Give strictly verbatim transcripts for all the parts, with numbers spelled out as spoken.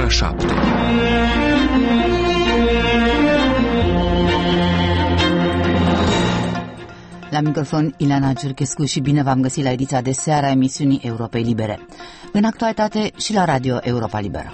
ora șapte. La microfon Ileana Ciurchescu și bine v-am găsit la ediția de seară a emisiunii Europei Libere. În actualitate și la Radio Europa Liberă.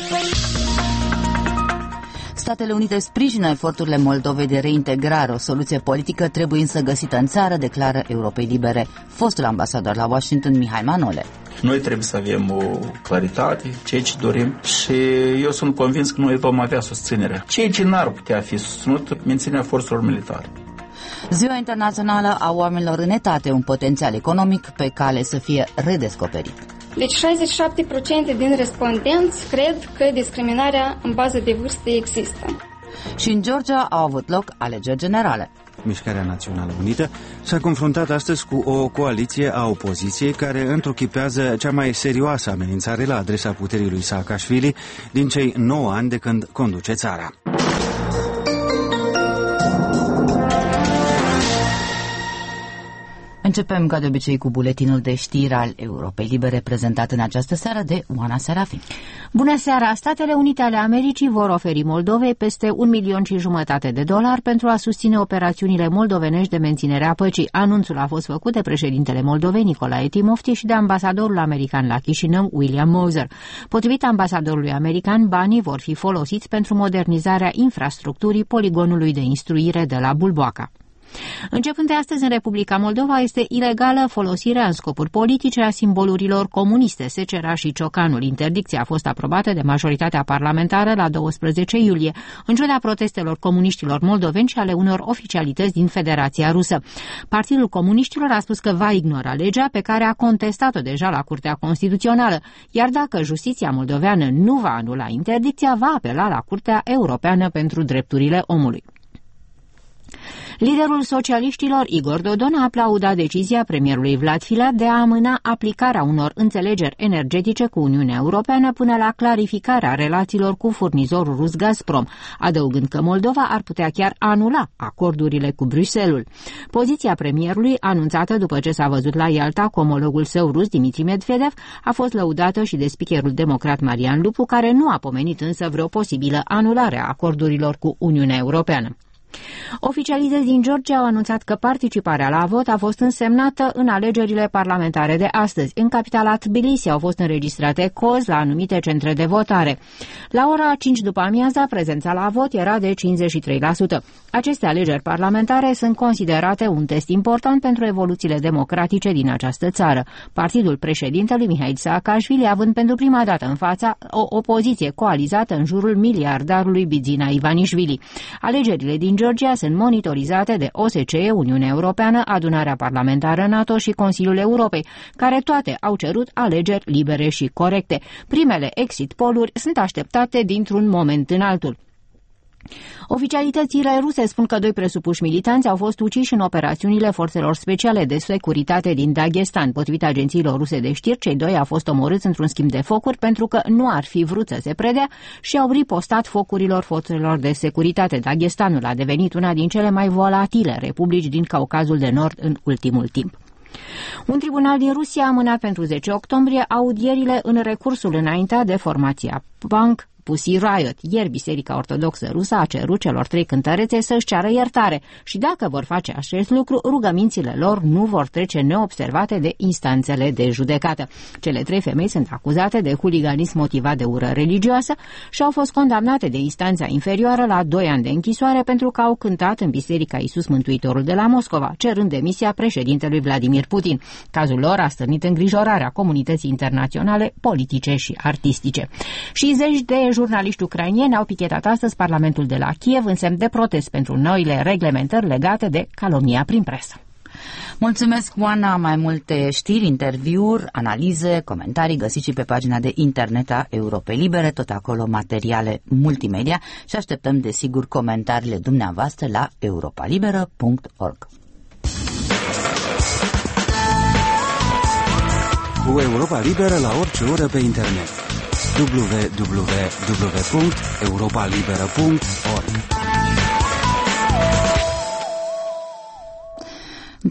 Statele Unite sprijină eforturile Moldovei de reintegrare. O soluție politică trebuie însă găsită în țară, declară Europei Libere fostul ambasador la Washington, Mihai Manole. Noi trebuie să avem o claritate, ceea ce dorim, și eu sunt convins că noi vom avea susținerea. Ceea ce n-ar putea fi susținut, menținerea forțelor militare. Ziua Internațională a Oamenilor în Etate, un potențial economic pe cale să fie redescoperit. Deci șaizeci și șapte la sută din respondenți cred că discriminarea în bază de vârstă există. Și în Georgia au avut loc alegeri generale. Mișcarea Națională Unită s-a confruntat astăzi cu o coaliție a opoziției care întruchipează cea mai serioasă amenințare la adresa puterii lui Saakashvili din cei nouă ani de când conduce țara. Începem ca de obicei cu buletinul de știri al Europei Libere, prezentat în această seară de Oana Serafin. Bună seara! Statele Unite ale Americii vor oferi Moldovei peste un milion și jumătate de dolari pentru a susține operațiunile moldovenești de menținere a păcii. Anunțul a fost făcut de președintele Moldovei, Nicolae Timofti, și de ambasadorul american la Chișinău, William Moser. Potrivit ambasadorului american, banii vor fi folosiți pentru modernizarea infrastructurii poligonului de instruire de la Bulboaca. Începând de astăzi, în Republica Moldova este ilegală folosirea în scopuri politice a simbolurilor comuniste, secera și ciocanul. Interdicția a fost aprobată de majoritatea parlamentară la doisprezece iulie, în ciuda protestelor comuniștilor moldoveni și ale unor oficialități din Federația Rusă. Partidul Comuniștilor a spus că va ignora legea pe care a contestat-o deja la Curtea Constituțională, iar dacă justiția moldoveană nu va anula interdicția, va apela la Curtea Europeană pentru Drepturile Omului. Liderul socialiștilor, Igor Dodon, a aplaudat decizia premierului Vlad Filat de a amâna aplicarea unor înțelegeri energetice cu Uniunea Europeană până la clarificarea relațiilor cu furnizorul rus Gazprom, adăugând că Moldova ar putea chiar anula acordurile cu Bruxelles. Poziția premierului, anunțată după ce s-a văzut la Ialta cu omologul său rus, Dimitri Medvedev, a fost lăudată și de speakerul democrat Marian Lupu, care nu a pomenit însă vreo posibilă anulare a acordurilor cu Uniunea Europeană. Oficialități din Georgia au anunțat că participarea la vot a fost însemnată în alegerile parlamentare de astăzi. În capitala Tbilisi au fost înregistrate cozi la anumite centre de votare. La ora cinci după amiaza, prezența la vot era de cincizeci și trei la sută. Aceste alegeri parlamentare sunt considerate un test important pentru evoluțiile democratice din această țară. Partidul președintelui Mihail Saakashvili având pentru prima dată în fața o opoziție coalizată în jurul miliardarului Bidzina Ivanishvili. Alegerile din Georgia sunt monitorizate de O S C E, Uniunea Europeană, Adunarea Parlamentară NATO și Consiliul Europei, care toate au cerut alegeri libere și corecte. Primele exit poll-uri sunt așteptate dintr-un moment în altul. Oficialitățile ruse spun că doi presupuși militanți au fost uciși în operațiunile forțelor speciale de securitate din Dagestan. Potrivit agențiilor ruse de știri, cei doi au fost omorâți într-un schimb de focuri pentru că nu ar fi vrut să se predea și au ripostat focurilor forțelor de securitate. Dagestanul a devenit una din cele mai volatile republici din Caucazul de Nord în ultimul timp. Un tribunal din Rusia a amânat pentru zece octombrie audierile în recursul înaintat de formația punk Pussy Riot. Ieri, Biserica Ortodoxă Rusă a cerut celor trei cântărețe să-și ceară iertare și dacă vor face acest lucru, rugămințile lor nu vor trece neobservate de instanțele de judecată. Cele trei femei sunt acuzate de huliganism motivat de ură religioasă și au fost condamnate de instanța inferioară la doi ani de închisoare pentru că au cântat în Biserica Iisus Mântuitorul de la Moscova, cerând demisia președintelui Vladimir Putin. Cazul lor a stârnit îngrijorarea comunității internaționale, politice și artistice. Și zeci de jurnaliști ucrainieni au pichetat astăzi Parlamentul de la Kiev în semn de protest pentru noile reglementări legate de calomnia prin presă. Mulțumesc, Oana. Mai multe știri, interviuri, analize, comentarii găsiți și pe pagina de internet a Europei Libere, tot acolo materiale multimedia și așteptăm desigur comentariile dumneavoastră la europalibera punct org. Cu Europa Liberă la orice oră pe internet. w w w punct europa liberă punct org. De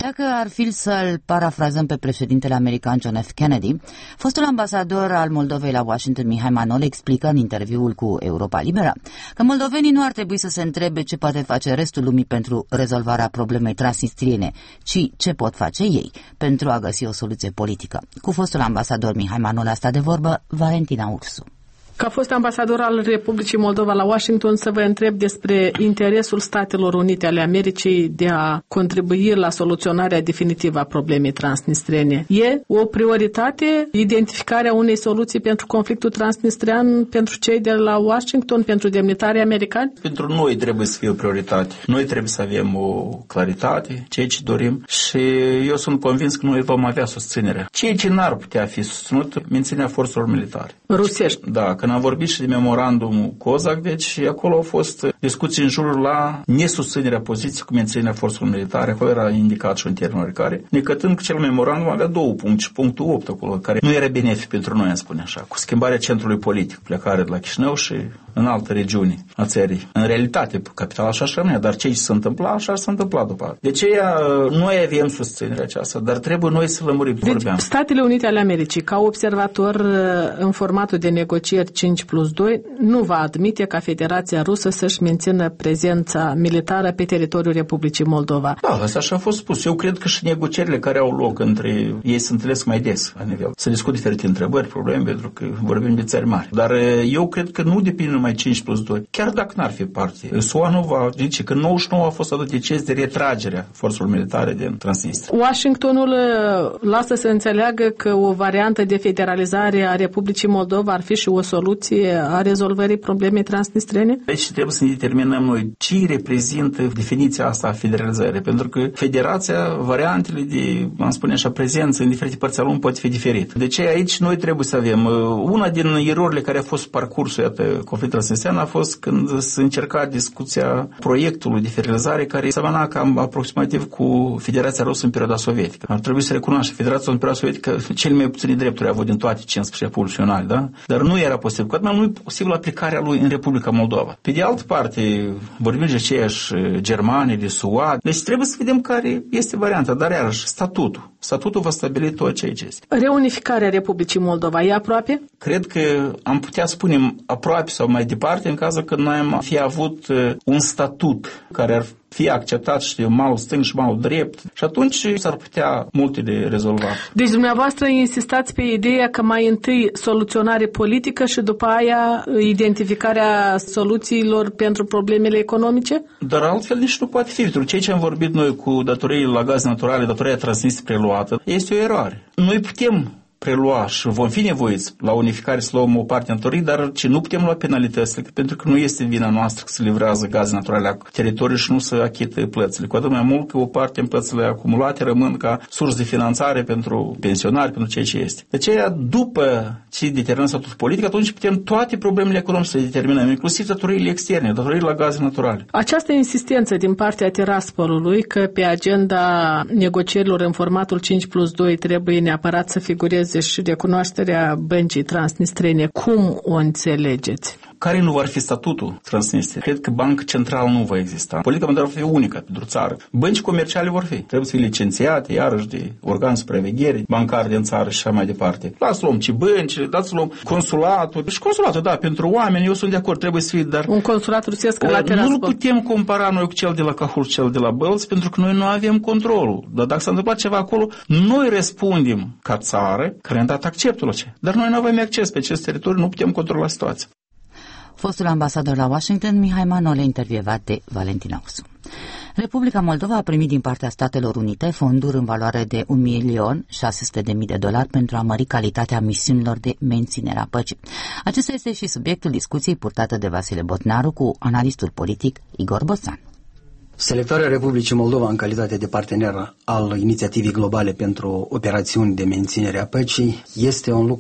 Dacă ar fi să-l parafrazăm pe președintele american John F. Kennedy, fostul ambasador al Moldovei la Washington, Mihai Manole, explică în interviul cu Europa Liberă că moldovenii nu ar trebui să se întrebe ce poate face restul lumii pentru rezolvarea problemei transnistriene, ci ce pot face ei pentru a găsi o soluție politică. Cu fostul ambasador Mihai Manole a stat de vorbă Valentina Ursu. Ca fost ambasador al Republicii Moldova la Washington, să vă întreb despre interesul Statelor Unite ale Americii de a contribui la soluționarea definitivă a problemei transnistrene. E o prioritate identificarea unei soluții pentru conflictul transnistrian pentru cei de la Washington, pentru demnitarii americani? Pentru noi trebuie să fie o prioritate. Noi trebuie să avem o claritate, ceea ce dorim, și eu sunt convins că noi vom avea susținerea. Ceea ce n-ar putea fi susținut, menținerea forțelor militare. Rusești. Da, când am vorbit și de memorandumul COSAC, deci acolo au fost discuții în jurul la nesusținerea poziției cu menținerea forțelor militare. Acolo era indicat și un termen oricare, necătând că cel memorandum avea două puncte și punctul opt acolo, care nu era benefic pentru noi, am spune așa, cu schimbarea centrului politic, plecare de la Chișinău și în alte regiuni a țării. În realitate, capitala așa și rămâne, dar ce se întâmpla, așa s-a întâmplat după. De aceea, noi avem susținerea aceasta, dar trebuie noi să lămurim. Deci, vorbeam. Statele Unite ale Americii, ca observator în formatul de negocieri cinci plus doi, nu va admite ca Federația Rusă să-și mențină prezența militară pe teritoriul Republicii Moldova. Da, asta așa a fost spus. Eu cred că și negocierile care au loc între ei se întâlnesc mai des la nivel. Să discut diferite întrebări, probleme, pentru că vorbim de țări mari. Dar eu cred că nu depinde numai cinci plus doi. Chiar dacă n-ar fi parte. S U A nu va zice că în nouăzeci și nouă a fost adus deces de retragerea forțelor militare din Transnistria. Washingtonul lasă să înțeleagă că o variantă de federalizare a Republicii Moldova ar fi și o soluție a rezolvării problemei transnistrene? Deci trebuie să ne determinăm noi ce reprezintă definiția asta a federalizării, pentru că federația, variantele de, am spune așa, prezență în diferite părți ale lumii poate fi diferit. De ce aici noi trebuie să avem? Una din erorile care a fost parcursul, iată, conflictul transnistrian a fost când se încerca discuția proiectului de federalizare care semăna cam aproximativ cu Federația Rusă în perioada sovietică. Ar trebui să recunoaște Federația în perioada sovietică cele mai puține drepturi a avut din toate cincisprezece republici naționale, da? Dar nu era posibil. Cu atât mai nu e posibil aplicarea lui în Republica Moldova. Pe de altă parte, vorbim de aceiași germani, de S U A, deci trebuie să vedem care este varianta, dar iarăși statutul. Statutul va stabili tot ceea ce este. Reunificarea Republicii Moldova e aproape? Cred că am putea spune aproape sau mai departe în cazul când noi am fi avut un statut care ar fi acceptat și de malul stâng și malul drept și atunci s-ar putea multe de rezolvat. Deci dumneavoastră insistați pe ideea că mai întâi soluționare politică și după aia identificarea soluțiilor pentru problemele economice? Dar altfel nici nu poate fi. Pentru ceea ce am vorbit noi cu datoriile la gaze naturale, datoria Transnistria preluată, este o eroare. Noi putem prelua și vom fi nevoiți la unificare să luăm o parte în torii, dar ce nu putem lua penalitățile, pentru că nu este vina noastră că se livrează gaze naturale la teritoriu și nu se achită plățile. Cu atât mai mult că o parte în plățile acumulate rămân ca sursă de finanțare pentru pensionari, pentru ceea ce este. De aceea, după ce determinăm statutul politic, atunci putem toate problemele economice să le determinăm, inclusiv datoriile externe, datoriile la gaze naturale. Această insistență din partea Tiraspolului că pe agenda negocierilor în formatul cinci plus doi trebuie neapărat să figureze și recunoașterea băncii transnistrene. Cum o înțelegeți? Care nu va fi statutul Transnistriei? Cred că bancă centrală nu va exista. Politica monetară va fi unică pentru țară. Bănci comerciale vor fi. Trebuie să fie licențiate, iarăși, de organ supraveghere, bancari din țară și așa mai departe. Dați să luăm și bănci, dați să luăm consulatul. Și consulatul, da, pentru oameni, eu sunt de acord, trebuie să fie, dar... Un consulat rusesc la Tiraspol. Nu putem compara noi cu cel de la Cahul și cel de la Bălți, pentru că noi nu avem controlul. Dar dacă s-a întâmplat ceva acolo, noi răspundem ca țară, care am dat acceptul acela. Dar noi nu avem acces pe acest teritoriu, nu putem controla situația. Fostul ambasador la Washington, Mihai Manole, intervievat de Valentina Ursu. Republica Moldova a primit din partea Statelor Unite fonduri în valoare de un milion șase sute de mii de dolari pentru a mări calitatea misiunilor de menținere a păcii. Acesta este și subiectul discuției purtată de Vasile Botnaru cu analistul politic Igor Boțan. Selectarea Republicii Moldova în calitate de partener al inițiativei globale pentru operațiuni de menținere a păcii este un lucru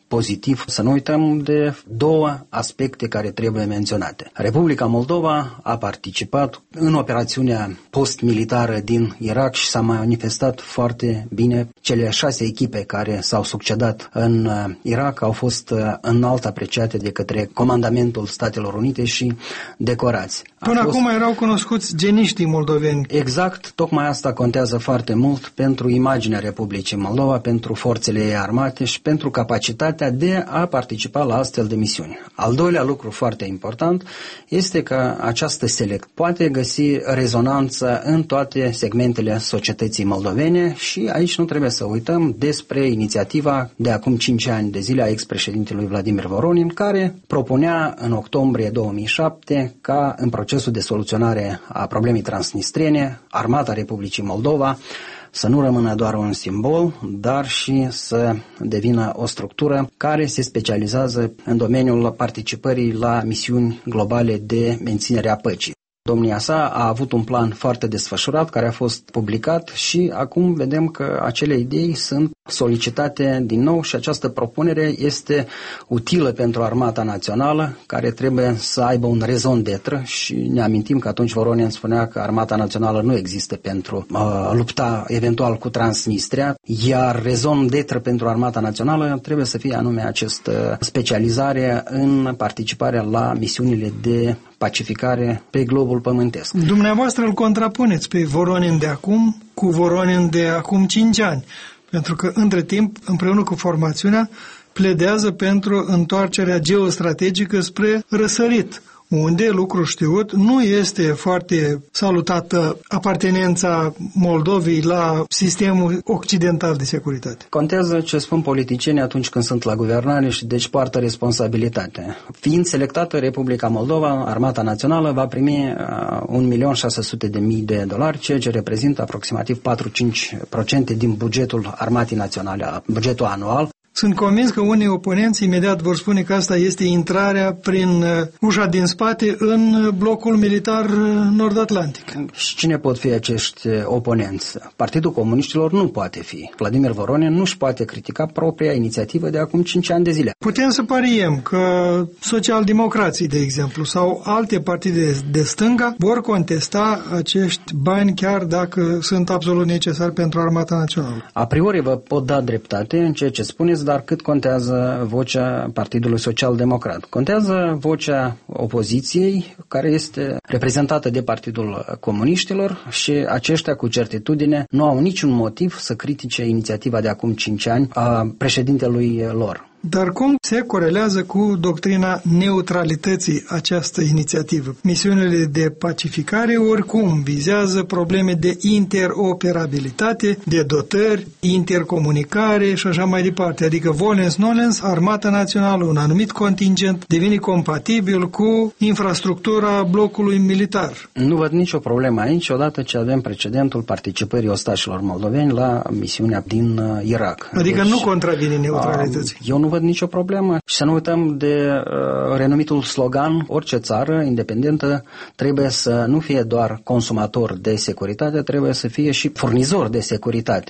pozitiv. Să nu uităm de două aspecte care trebuie menționate. Republica Moldova a participat în operațiunea post-militară din Irak și s-a manifestat foarte bine. Cele șase echipe care s-au succedat în Irak au fost înalt apreciate de către Comandamentul Statelor Unite și decorați. Până fost... acum erau cunoscuți geniștii moldoveni. Exact, tocmai asta contează foarte mult pentru imaginea Republicii Moldova, pentru forțele ei armate și pentru capacitatea de a participa la astfel de misiuni. Al doilea lucru foarte important este că această select poate găsi rezonanță în toate segmentele societății moldovene și aici nu trebuie să uităm despre inițiativa de acum cinci ani de zile a ex-președintelui Vladimir Voronin, care propunea în octombrie două mii șapte ca în procesul de soluționare a problemei transnistrene, Armata Republicii Moldova să nu rămână doar un simbol, dar și să devină o structură care se specializează în domeniul participării la misiuni globale de menținere a păcii. Domnia sa a avut un plan foarte desfășurat care a fost publicat și acum vedem că acele idei sunt solicitate din nou și această propunere este utilă pentru Armata Națională, care trebuie să aibă un rezon d'etre și ne amintim că atunci Voronin spunea că Armata Națională nu există pentru a lupta eventual cu Transnistria, iar rezon d'etre pentru Armata Națională trebuie să fie anume această specializare în participarea la misiunile de pacificare pe globul pământesc. Dumneavoastră îl contrapuneți pe Voronin de acum cu Voronin de acum cinci ani, pentru că între timp, împreună cu formațiunea, pledează pentru întoarcerea geostrategică spre răsărit, unde, lucru știut, nu este foarte salutată apartenența Moldovei la sistemul occidental de securitate. Contează ce spun politicienii atunci când sunt la guvernare și deci poartă responsabilitate. Fiind selectată Republica Moldova, Armata Națională va primi un milion șase sute de mii de dolari, ceea ce reprezintă aproximativ patru-cinci la sută din bugetul Armatei Naționale, bugetul anual. Sunt convins că unii oponenți imediat vor spune că asta este intrarea prin ușa din spate în blocul militar nord-atlantic. Și cine pot fi acești oponenți? Partidul Comuniștilor nu poate fi. Vladimir Voronin nu își poate critica propria inițiativă de acum cinci ani de zile. Putem să pariem că socialdemocrații, de exemplu, sau alte partide de stânga vor contesta acești bani chiar dacă sunt absolut necesari pentru Armata Națională. A priori vă pot da dreptate în ceea ce spuneți, dar cât contează vocea Partidului Social-Democrat? Contează vocea opoziției, care este reprezentată de Partidul Comuniștilor și aceștia cu certitudine nu au niciun motiv să critique inițiativa de acum cinci ani a președintelui lor. Dar cum se corelează cu doctrina neutralității această inițiativă? Misiunile de pacificare oricum vizează probleme de interoperabilitate, de dotări, intercomunicare și așa mai departe. Adică volens-nolens, Armata Națională, un anumit contingent, devine compatibil cu infrastructura blocului militar. Nu văd nicio problemă aici, odată ce avem precedentul participării ostașilor moldoveni la misiunea din Irak. Adică deci, nu contravine neutralității. Eu nu văd nicio problemă și să nu uităm de uh, renumitul slogan: orice țară independentă trebuie să nu fie doar consumator de securitate, trebuie să fie și furnizor de securitate.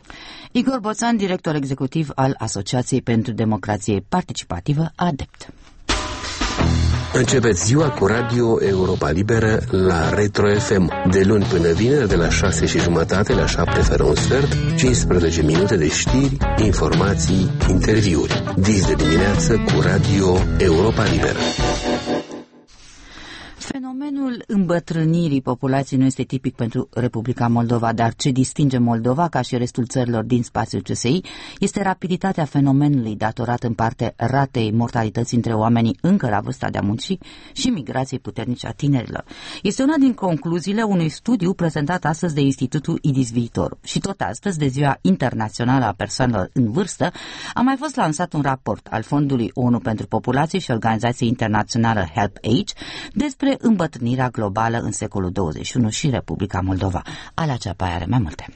Igor Boțan, director executiv al Asociației pentru Democrație Participativă, ADEPT. Începeți ziua cu Radio Europa Liberă la Retro F M. De luni până vineri, de la șase și jumătate la șapte fără un sfert, cincisprezece minute de știri, informații, interviuri. Dis de dimineață cu Radio Europa Liberă. Fenomenul îmbătrânirii populației nu este tipic pentru Republica Moldova, dar ce distinge Moldova, ca și restul țărilor din spațiul C S I, este rapiditatea fenomenului datorat în parte ratei mortalității între oamenii încă la vârsta de a munci și migrației puternice a tinerilor. Este una din concluziile unui studiu prezentat astăzi de Institutul IDIS Viitor. Și tot astăzi, de Ziua Internațională a Persoanelor în Vârstă, a mai fost lansat un raport al Fondului ONU pentru Populație și Organizației Internațională Help Age despre îmbătrânirea globală în secolul douăzeci și unu și Republica Moldova. Alea Ceapai are mai multe.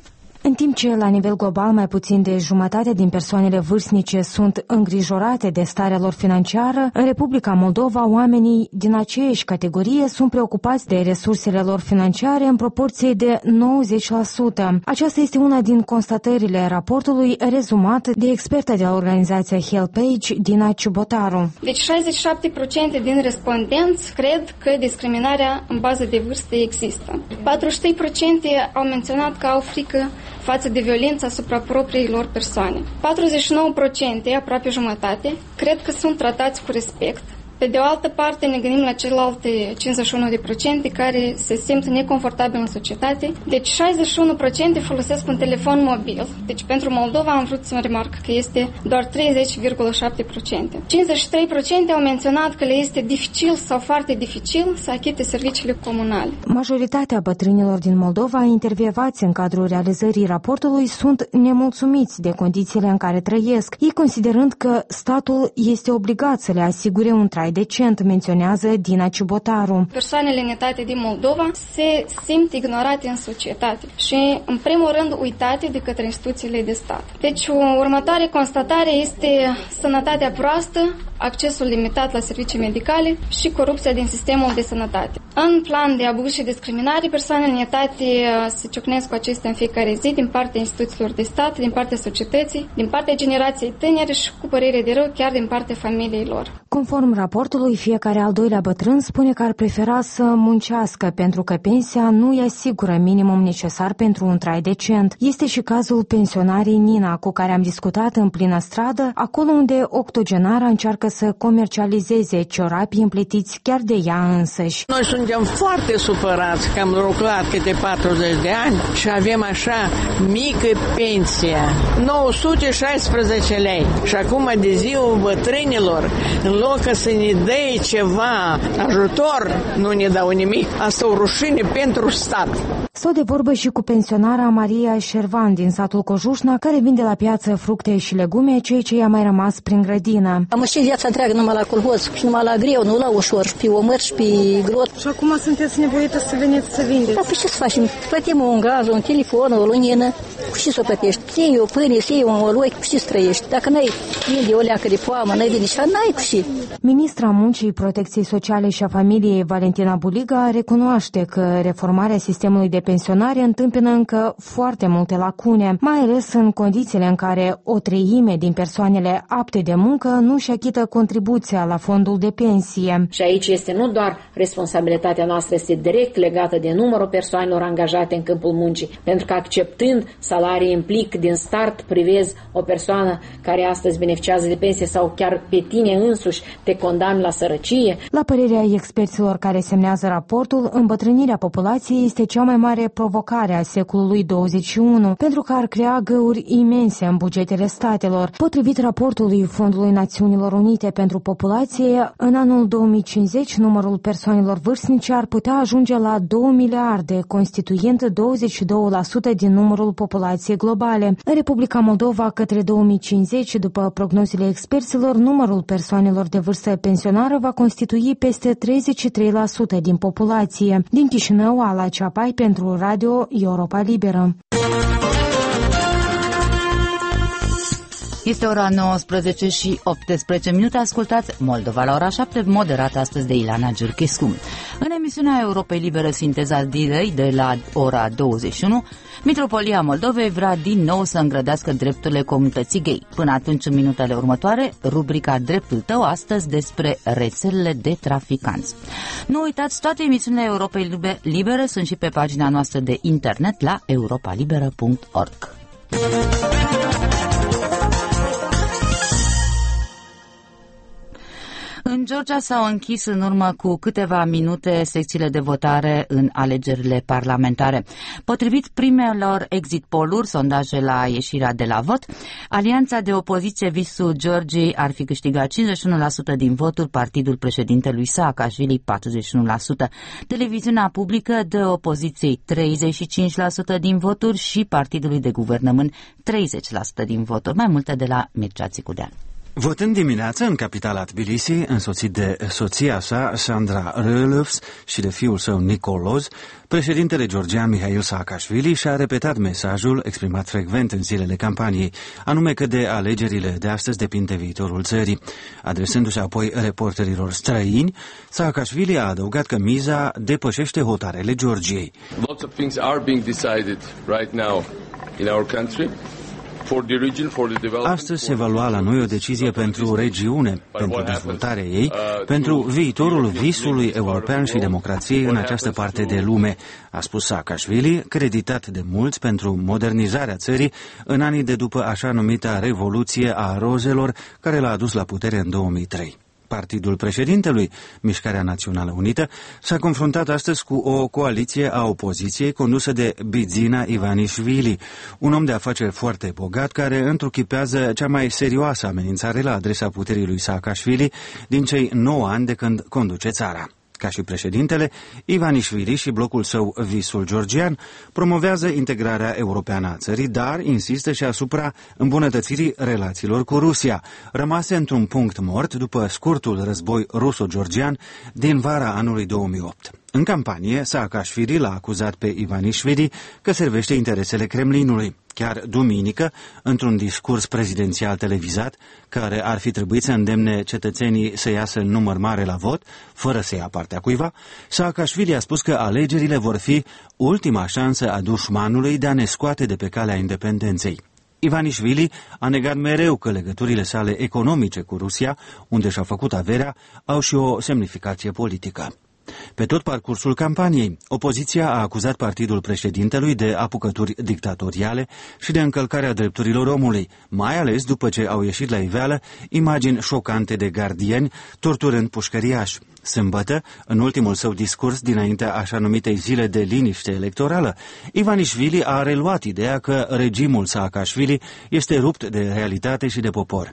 În timp ce la nivel global mai puțin de jumătate din persoanele vârstnice sunt îngrijorate de starea lor financiară, în Republica Moldova oamenii din aceeași categorie sunt preocupați de resursele lor financiare în proporție de nouăzeci la sută. Aceasta este una din constatările raportului rezumat de experta de la organizația HelpAge, Dina Ciubotaru. Deci șaizeci și șapte la sută din respondenți cred că discriminarea în bază de vârstă există. patruzeci și trei la sută au menționat că au frică față de violență asupra propriilor persoane. patruzeci și nouă la sută, aproape jumătate, cred că sunt tratați cu respect. Pe de o altă parte, ne gândim la celelalte cincizeci și unu la sută care se simt neconfortabil în societate. Deci șaizeci și unu la sută folosesc un telefon mobil. Deci pentru Moldova am vrut să remarc că este doar treizeci virgulă șapte la sută. cincizeci și trei la sută au menționat că le este dificil sau foarte dificil să achite serviciile comunale. Majoritatea bătrânilor din Moldova intervievați în cadrul realizării raportului sunt nemulțumiți de condițiile în care trăiesc, ei considerând că statul este obligat să le asigure un trai decent, menționează Dina Ciubotaru. Persoanele în etate din Moldova se simt ignorate în societate și, în primul rând, uitate de către instituțiile de stat. Deci, următoarea constatare este sănătatea proastă, accesul limitat la servicii medicale și corupția din sistemul de sănătate. În plan de abuz și discriminare, persoanele în etate se ciocnesc cu acestea în fiecare zi din partea instituțiilor de stat, din partea societății, din partea generației tinere și, cu părere de rău, chiar din partea familiei lor. Conform raportului, fiecare al doilea bătrân spune că ar prefera să muncească pentru că pensia nu îi asigură minimum necesar pentru un trai decent. Este și cazul pensionarii Nina, cu care am discutat în plină stradă, acolo unde octogenara încearcă să comercializeze ciorapii împletiți chiar de ea însăși. Noi suntem foarte supărați că am lucrat câte patruzeci de ani și avem așa mică pensie, nouă sute șaisprezece lei. Și acum de ziua bătrânilor, în loc să ne dea ceva ajutor, nu ne dau nimic. Asta o rușine pentru stat. Stau de vorbă și cu pensionara Maria Șervan din satul Cojușna, care vinde la piață fructe și legume, ceea ce i-a mai rămas prin grădină. Am ieșit viața întreagă numai la colhoz și numai la greu, nu la ușor, și pe omăr și pe grot. Și acum sunteți nevoită să veniți să vindeți? Da, păi ce să facem? Plătim un gaz, un telefon, o lunină, cu ce să o plătești? Să iei o pâine, să iei un oloi, cu ce să trăiești? Dacă n-ai vinde o leacă de poamă, n-ai vinde și n-ai cu ce. Ministra Muncii, Protecției Sociale și a Familiei, Valentina Buliga, recunoaște că reformarea sistemului de pensionare întâmpină încă foarte multe lacune, mai ales în condițiile în care o treime din persoanele apte de muncă nu își achită contribuția la fondul de pensie. Și aici este nu doar responsabilitatea noastră, este direct legată de numărul persoanelor angajate în câmpul muncii, pentru că acceptând salarii implic din start privezi o persoană care astăzi beneficiază de pensie sau chiar pe tine însuși te condamni la sărăcie. La părerea experților care semnează raportul, îmbătrânirea populației este cea mai mare provocare a secolului douăzeci și unu, pentru că ar crea găuri imense în bugetele statelor. Potrivit raportului Fondului Națiunilor Unite pentru Populație, în anul două mii cincizeci, numărul persoanelor vârstnice ar putea ajunge la două miliarde, constituind douăzeci și doi la sută din numărul populației globale. În Republica Moldova, către două mii cincizeci, după prognozele experților, numărul persoanelor de vârstă pensionară va constitui peste treizeci și trei la sută din populație. Din Chișinău, Ala Ceapai pentru Radio Europa Liberă. Este ora nouăsprezece și optsprezece minute. Ascultați Moldova la ora șapte, moderată astăzi de Ilana Giurchescu. În emisiunea Europei Libere, sinteza zilei de la ora douăzeci și unu, Mitropolia Moldovei vrea din nou să îngrădească drepturile comunității gay. Până atunci, în minutele următoare, rubrica Dreptul tău, astăzi despre rețelele de traficanți. Nu uitați, toate emisiunile Europei Libere sunt și pe pagina noastră de internet la europa liberă punct org. În Georgia s-au închis în urmă cu câteva minute secțiile de votare în alegerile parlamentare. Potrivit primelor exit poll-uri, sondaje la ieșirea de la vot, alianța de opoziție Visul Georgiei ar fi câștigat cincizeci și unu la sută din voturi, partidul președintelui Saakashvili patruzeci și unu la sută. Televiziunea publică dă opoziției treizeci și cinci la sută din voturi și partidului de guvernământ treizeci la sută din voturi. Mai multe de la Mircea Țicudean. Votând dimineața în capitala Tbilisi, însoțit de soția sa, Sandra Rölöfs, și de fiul său, Nicolos, președintele georgian Mihail Saakashvili și-a repetat mesajul exprimat frecvent în zilele campaniei, anume că de alegerile de astăzi depinde viitorul țării. Adresându-se apoi reporterilor străini, Saakashvili a adăugat că miza depășește hotarele Georgiei. Lots of things are being decided right now in our country. Astăzi se va lua la noi o decizie pentru regiune, pentru dezvoltarea ei, pentru viitorul visului european și democrației în această parte de lume, a spus Saakashvili, creditat de mulți pentru modernizarea țării în anii de după așa numita Revoluție a Rozelor, care l-a adus la putere în două mii trei. Partidul președintelui, Mișcarea Națională Unită, s-a confruntat astăzi cu o coaliție a opoziției condusă de Bidzina Ivanishvili, un om de afaceri foarte bogat care întruchipează cea mai serioasă amenințare la adresa puterii lui Saakashvili din cei nouă ani de când conduce țara. Ca și președintele, Ivanishvili și blocul său Visul Georgian promovează integrarea europeană a țării, dar insistă și asupra îmbunătățirii relațiilor cu Rusia, rămase într-un punct mort după scurtul război ruso-georgian din vara anului două mii opt. În campanie, Saakashvili l-a acuzat pe Ivanishvili că servește interesele Kremlinului. Chiar duminică, într-un discurs prezidențial televizat, care ar fi trebuit să îndemne cetățenii să iasă în număr mare la vot, fără să ia partea cuiva, Saakashvili a spus că alegerile vor fi ultima șansă a dușmanului de a ne scoate de pe calea independenței. Ivanishvili a negat mereu că legăturile sale economice cu Rusia, unde și-a făcut averea, au și o semnificație politică. Pe tot parcursul campaniei, opoziția a acuzat partidul președintelui de apucături dictatoriale și de încălcarea drepturilor omului, mai ales după ce au ieșit la iveală imagini șocante de gardieni torturând pușcăriași. Sâmbătă, în ultimul său discurs dinaintea așa numitei zile de liniște electorală, Ivanishvili a reluat ideea că regimul Saakashvili este rupt de realitate și de popor.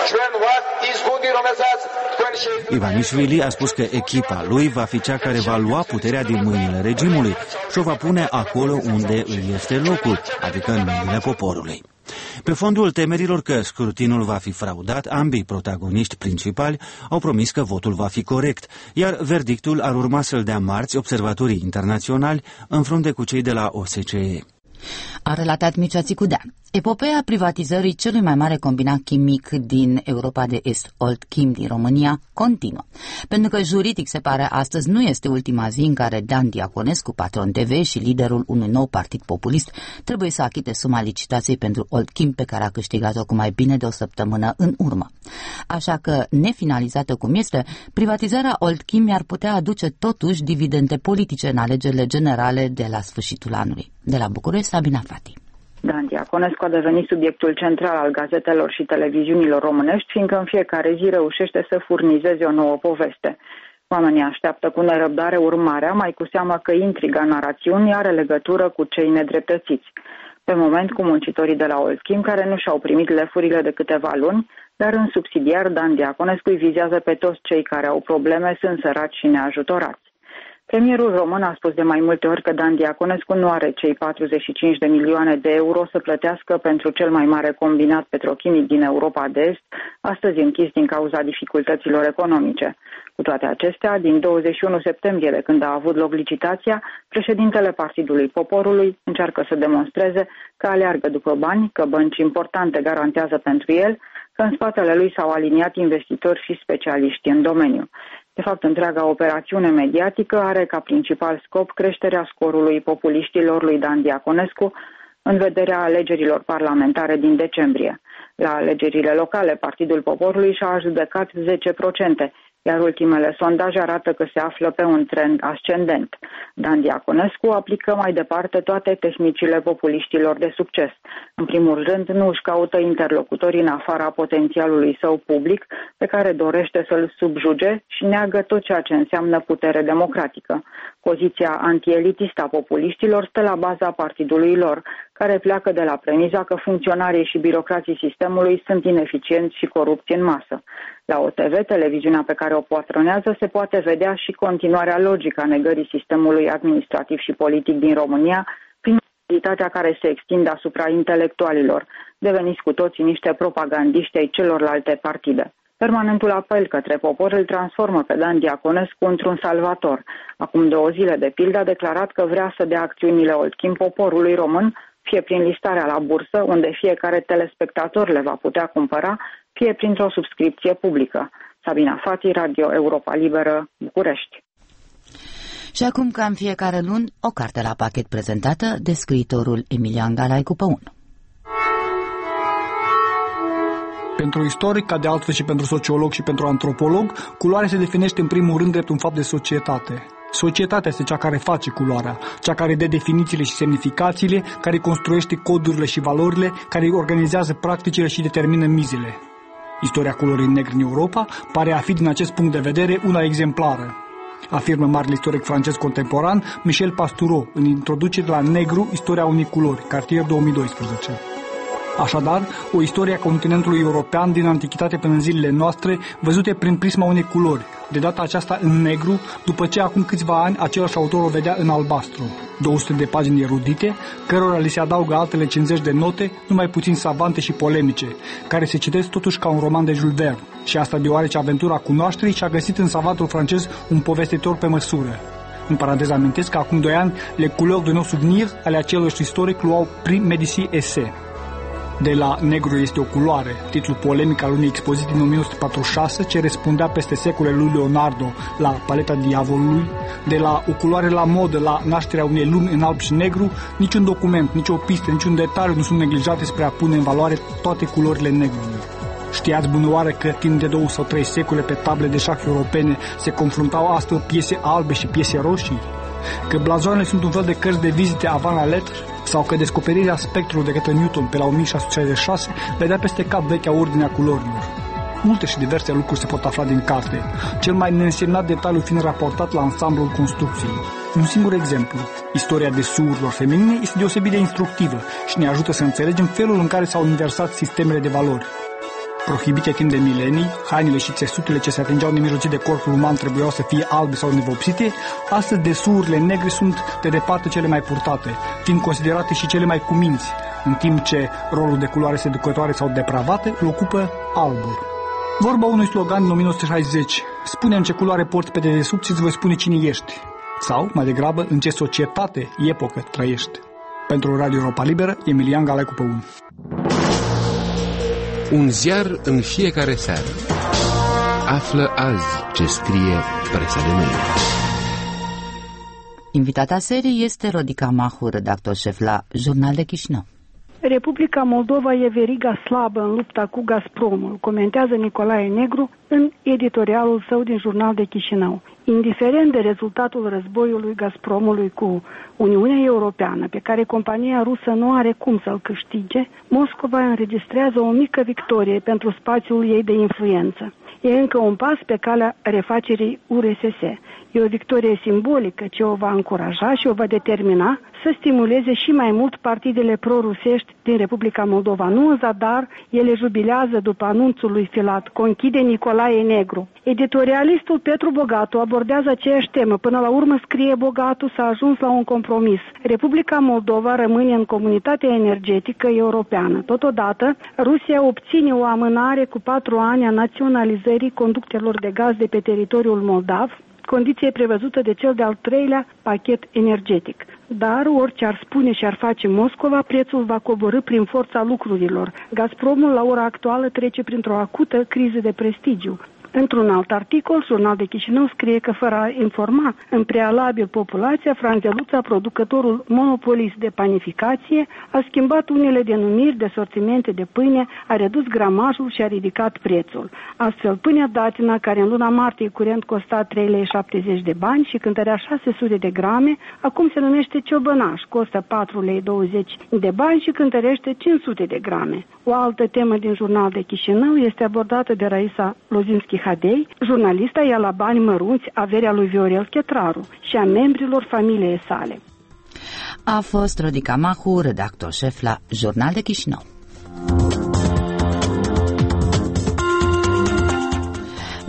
Ivanishvili a spus că echipa lui va fi cea care va lua puterea din mâinile regimului și o va pune acolo unde îi este locul, adică în mâinile poporului. Pe fondul temerilor că scrutinul va fi fraudat, ambii protagoniști principali au promis că votul va fi corect, iar verdictul ar urma să-l dea marți observatorii internaționali în frunte cu cei de la O S C E. A relatat Mircea Țicudea. Epopeea privatizării celui mai mare combinat chimic din Europa de Est, Oltchem din România, continuă. Pentru că juridic se pare astăzi nu este ultima zi în care Dan Diaconescu, patron T V și liderul unui nou partid populist, trebuie să achite suma licitației pentru Oltchem pe care a câștigat-o cu mai bine de o săptămână în urmă. Așa că, nefinalizată cum este, privatizarea Oltchem ar putea aduce totuși dividende politice în alegerile generale de la sfârșitul anului. De la București, Sabina Fati. Dan Diaconescu a devenit subiectul central al gazetelor și televiziunilor românești, fiindcă în fiecare zi reușește să furnizeze o nouă poveste. Oamenii așteaptă cu nerăbdare urmarea, mai cu seamă că intriga narațiunii are legătură cu cei nedreptățiți. Pe moment cu muncitorii de la Oltchem, care nu și-au primit lefurile de câteva luni, dar în subsidiar Dan Diaconescu îi vizează pe toți cei care au probleme, sunt săraci și neajutorați. Premierul român a spus de mai multe ori că Dan Diaconescu nu are cei patruzeci și cinci de milioane de euro să plătească pentru cel mai mare combinat petrochimic din Europa de Est, astăzi închis din cauza dificultăților economice. Cu toate acestea, din douăzeci și unu septembrie, de când a avut loc licitația, președintele Partidului Poporului încearcă să demonstreze că aleargă după bani, că bănci importante garantează pentru el, că în spatele lui s-au aliniat investitori și specialiști în domeniu. De fapt, întreaga operațiune mediatică are ca principal scop creșterea scorului populiștilor lui Dan Diaconescu în vederea alegerilor parlamentare din decembrie. La alegerile locale, Partidul Poporului și-a adjudecat zece la sută, iar ultimele sondaje arată că se află pe un trend ascendent. Dan Diaconescu aplică mai departe toate tehnicile populiștilor de succes. În primul rând, nu își caută interlocutorii în afara potențialului său public, pe care dorește să-l subjuge și neagă tot ceea ce înseamnă putere democratică. Poziția antielitistă a populiștilor stă la baza partidului lor, care pleacă de la premiza că funcționarii și birocrații sistemului sunt ineficienți și corupți în masă. La O T V, televiziunea pe care o patronează, se poate vedea și continuarea logică a negării sistemului administrativ și politic din România, prin activitatea care se extinde asupra intelectualilor. deveniți cu toții niște propagandiști ai celorlalte partide. Permanentul apel către popor îl transformă pe Dan Diaconescu într-un salvator. Acum două zile, de pildă, a declarat că vrea să dea acțiunile Oldchim poporului român, fie prin listarea la bursă, unde fiecare telespectator le va putea cumpăra, fie printr-o subscripție publică. Sabina Fati, Radio Europa Liberă, București. Și acum, ca în fiecare luni, o carte la pachet prezentată de scriitorul Emilian Galaicu Păun. Pentru istoric, ca de altfel și pentru sociolog și pentru antropolog, culoarea se definește în primul rând drept un fapt de societate. Societatea este cea care face culoarea, cea care dă definițiile și semnificațiile, care construiește codurile și valorile, care organizează practicile și determină mizele. Istoria culorii negre în Europa pare a fi din acest punct de vedere una exemplară, afirmă marele istoric francez contemporan Michel Pastoureau în introducere la Negru, istoria unei culori, Cartier două mii doisprezece. Așadar, o istorie a continentului european din antichitate până în zilele noastre, văzute prin prisma unei culori, de data aceasta în negru, după ce acum câțiva ani același autor o vedea în albastru. două sute de pagini erudite, cărora li se adaugă altele cincizeci de note, numai puțin savante și polemice, care se citesc totuși ca un roman de Jules Verne, și asta deoarece aventura cunoașterii și-a găsit în savantul francez un povestitor pe măsură. În paranteză amintesc că acum doi ani, Le couleurs de nos souvenirs ale acelui istoric luau Prix Medici Essai. De la Negru este o culoare, titlul polemic al unei expoziții din o mie nouă sute patruzeci și șase, ce răspundea peste secole lui Leonardo la Paleta diavolului. De la o culoare la modă la nașterea unei lumi în alb și negru, niciun document, nicio pistă, niciun detaliu nu sunt neglijate spre a pune în valoare toate culorile negrului. Știați bunoare că timp de două sau trei secole pe table de șah europene se confruntau astfel piese albe și piese roșii? Că blazoanele sunt un fel de cărți de vizite avant la lettre? Sau că descoperirea spectrului de către Newton pe la o mie șase sute șaizeci și șase le dea peste cap vechea ordinea culorilor? Multe și diverse lucruri se pot afla din carte, cel mai neînsemnat detaliu fiind raportat la ansamblul construcției. Un singur exemplu, istoria desurilor feminine este deosebit de instructivă și ne ajută să înțelegem felul în care s-au inversat sistemele de valori. Prohibite timp de milenii, hainele și țesuturile ce se atingeau nemijlocit de corpul uman trebuiau să fie albe sau nevopsite, astăzi desurile negre sunt de departe cele mai purtate, fiind considerate și cele mai cuminți, în timp ce rolul de culoare seducătoare sau depravate îl ocupă albul. Vorba unui slogan din o mie nouă sute șaizeci, spune-mi ce culoare porți pe dedesubt și îți voi spune cine ești, sau, mai degrabă, în ce societate, epocă trăiești. Pentru Radio Europa Liberă, Emilian Galaicu Păun. Un ziar în fiecare seară. Află azi ce scrie presa de mâine. Invitata serii este Rodica Mahu, redactor șef la Jurnal de Chișinău. Republica Moldova e veriga slabă în lupta cu Gazpromul, comentează Nicolae Negru în editorialul său din Jurnal de Chișinău. Indiferent de rezultatul războiului Gazpromului cu Uniunea Europeană, pe care compania rusă nu are cum să-l câștige, Moscova înregistrează o mică victorie pentru spațiul ei de influență. E încă un pas pe calea refacerii U R S S. E o victorie simbolică ce o va încuraja și o va determina să stimuleze și mai mult partidele pro-rusești din Republica Moldova. Nu în zadar, ele jubilează după anunțul lui Filat, conchide Nicolae Negru. Editorialistul Petru Bogatu abordează aceeași temă. Până la urmă, scrie Bogatu, s-a ajuns la un compromis. Republica Moldova rămâne în comunitatea energetică europeană. Totodată, Rusia obține o amânare cu patru ani a naționalizării conductelor de gaz de pe teritoriul moldav, condiție prevăzută de cel de-al treilea pachet energetic. Dar orice ar spune și ar face Moscova, prețul va coborî prin forța lucrurilor. Gazpromul la ora actuală trece printr-o acută criză de prestigiu. Într-un alt articol, Jurnal de Chișinău scrie că fără a informa în prealabil populația, Franzeluța, producătorul monopolist de panificație, a schimbat unele denumiri de sortimente de pâine, a redus gramajul și a ridicat prețul. Astfel, pâinea Datina, care în luna martie curent costa trei lei șaptezeci de bani și cântărea șase sute de grame, acum se numește ciobănaș, costă patru lei douăzeci de bani și cântărește cinci sute de grame. O altă temă din Jurnal de Chișinău este abordată de Raisa Lozinski Hadei. Jurnalista ia la bani mărunți averea lui Viorel Chetraru și a membrilor familiei sale. A fost Rodica Mahu, redactor șef la Jurnal de Chișinău. În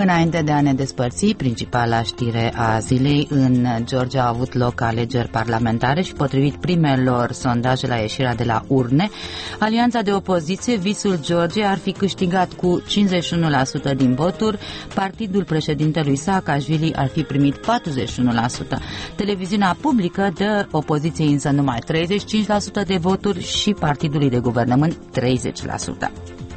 Înainte de a ne despărți, principala știre a zilei: în Georgia au avut loc alegeri parlamentare și, potrivit primelor sondaje la ieșirea de la urne, alianța de opoziție Visul Georgiei ar fi câștigat cu cincizeci și unu la sută din voturi, partidul președintelui Saakashvili ar fi primit patruzeci și unu la sută. Televiziunea publică dă opoziției însă numai treizeci și cinci la sută de voturi și partidului de guvernământ treizeci la sută.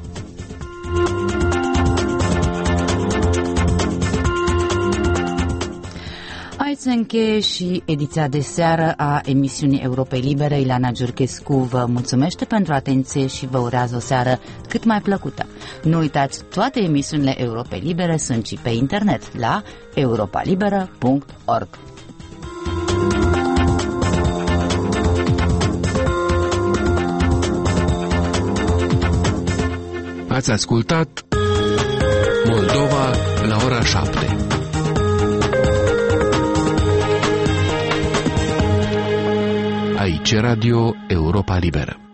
Aici se încheie și ediția de seară a emisiunii Europei Libere. Ileana Giurchescu vă mulțumește pentru atenție și vă urează o seară cât mai plăcută. Nu uitați, toate emisiunile Europei Libere sunt și pe internet la europa liberă punct org. Ați ascultat Moldova la ora șapte. Aici Radio Europa Liberă.